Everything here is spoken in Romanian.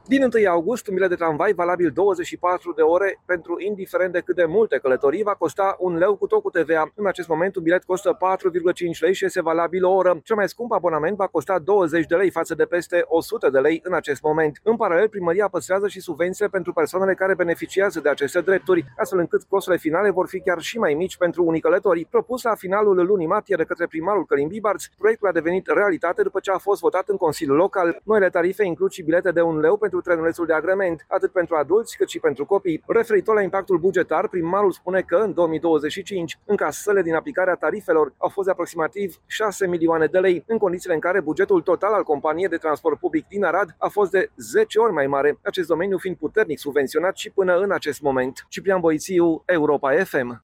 Din 1 august, un bilet de tramvai valabil 24 de ore pentru indiferent de cât de multe călătorii va costa 1 leu cu tot cu TVA. În acest moment, un bilet costă 4,5 lei și este valabil o oră. Cel mai scump abonament va costa 20 de lei față de peste 100 de lei în acest moment. În paralel, primăria păstrează și subvențiile pentru persoanele care beneficiază de aceste drepturi, astfel încât costurile finale vor fi chiar și mai mici pentru unii călători. Propus la finalul lunii martie de către primarul Călin Bibarț, proiectul a devenit realitate după ce a fost votat în Consiliul Local. Noile tarife includ și bilete de 1 leu pentru trenulețul de agrement, atât pentru adulți cât și pentru copii. Referitor la impactul bugetar, primarul spune că în 2025 încasările din aplicarea tarifelor au fost de aproximativ 6 milioane de lei, în condițiile în care bugetul total al companiei de transport public din Arad a fost de 10 ori mai mare, acest domeniu fiind puternic subvenționat și până în acest moment. Ciprian Boițiu, Europa FM.